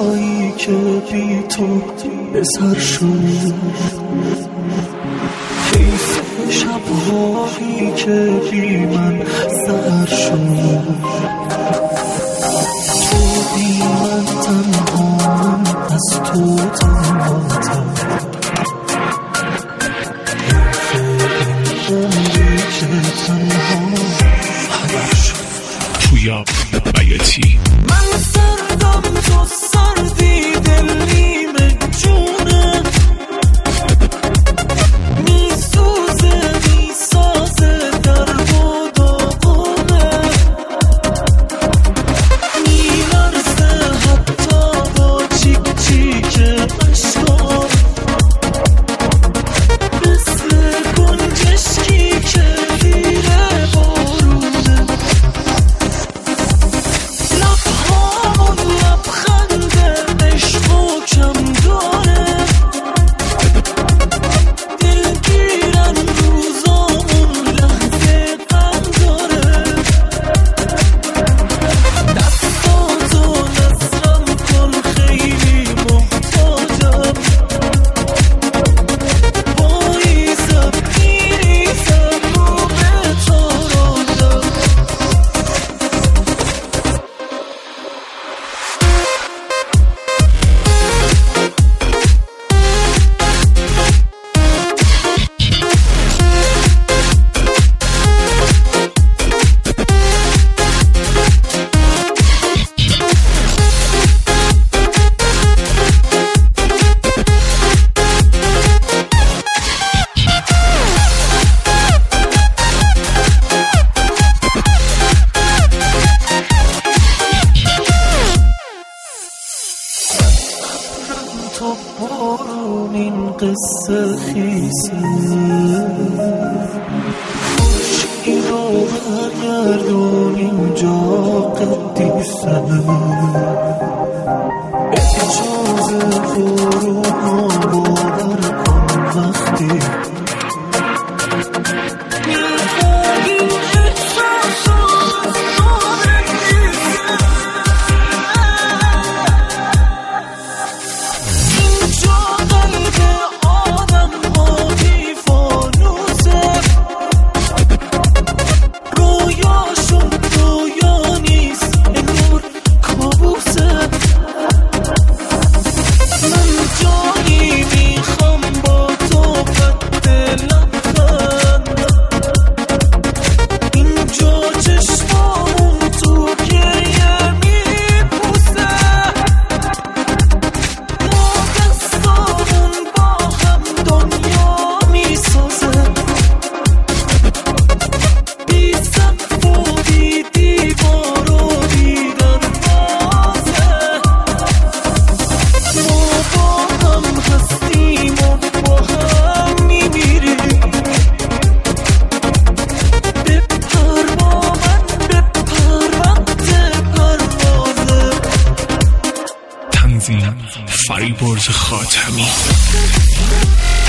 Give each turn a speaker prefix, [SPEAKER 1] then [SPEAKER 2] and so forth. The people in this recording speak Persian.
[SPEAKER 1] روزایی که بی تو به سر شد، حیف شبهایی که بی من سر شد. تو بی من تنها، من از تو تنهاتم.
[SPEAKER 2] پویا بیاتی
[SPEAKER 1] من سردم تو سردی، دل نیمه جونه میسوزه میسازه در و داغونه، میلرزه حتی با چیک چیک اشکام، مثل گنجشکی که دیره بارونه. لبهامون لبخند عشق و کم داره، دلگیرن روزامون لحظه غم داره. دستاتو نزرم کن خیلی محتاجم، پاییزم میریزم رو به تارانم. تو بارون این قصه خیسه، خوشی رو برگردون اینجا قدیسه. اجازه برو ها باور کن وقتی
[SPEAKER 2] فریبرز خاتمی.